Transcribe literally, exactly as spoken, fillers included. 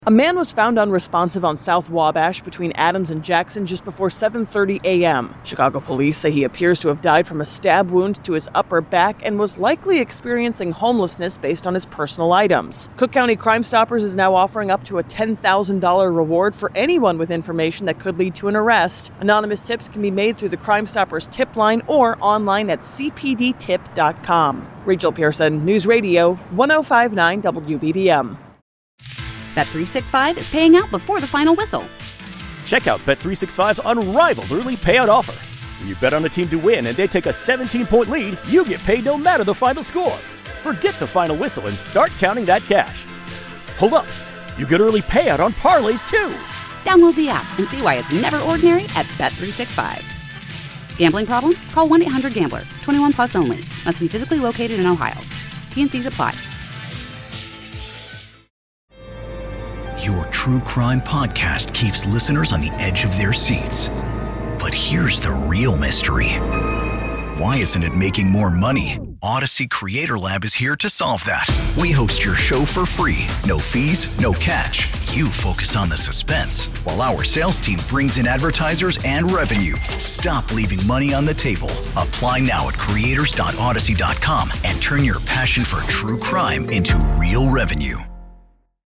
A man was found unresponsive on South Wabash between Adams and Jackson just before seven thirty a.m. Chicago police say he appears to have died from a stab wound to his upper back and was likely experiencing homelessness based on his personal items. Cook County Crime Stoppers is now offering up to a ten thousand dollars reward for anyone with information that could lead to an arrest. Anonymous tips can be made through the Crime Stoppers tip line or online at c p d tip dot com. Rachel Pearson, News Radio, one oh five point nine W B B M. Bet three sixty-five is paying out before the final whistle. Check out Bet three sixty-five's unrivaled early payout offer. When you bet on a team to win and they take a seventeen-point lead, you get paid no matter the final score. Forget the final whistle and start counting that cash. Hold up, you get early payout on parlays too. Download the app and see why it's never ordinary at Bet three sixty-five. Gambling problem? Call one eight hundred gambler. twenty-one plus only. Must be physically located in Ohio. T and Cs apply. Your true crime podcast keeps listeners on the edge of their seats. But here's the real mystery. Why isn't it making more money? Odyssey Creator Lab is here to solve that. We host your show for free. No fees, no catch. You focus on the suspense, while our sales team brings in advertisers and revenue. Stop leaving money on the table. Apply now at creators dot odyssey dot com and turn your passion for true crime into real revenue.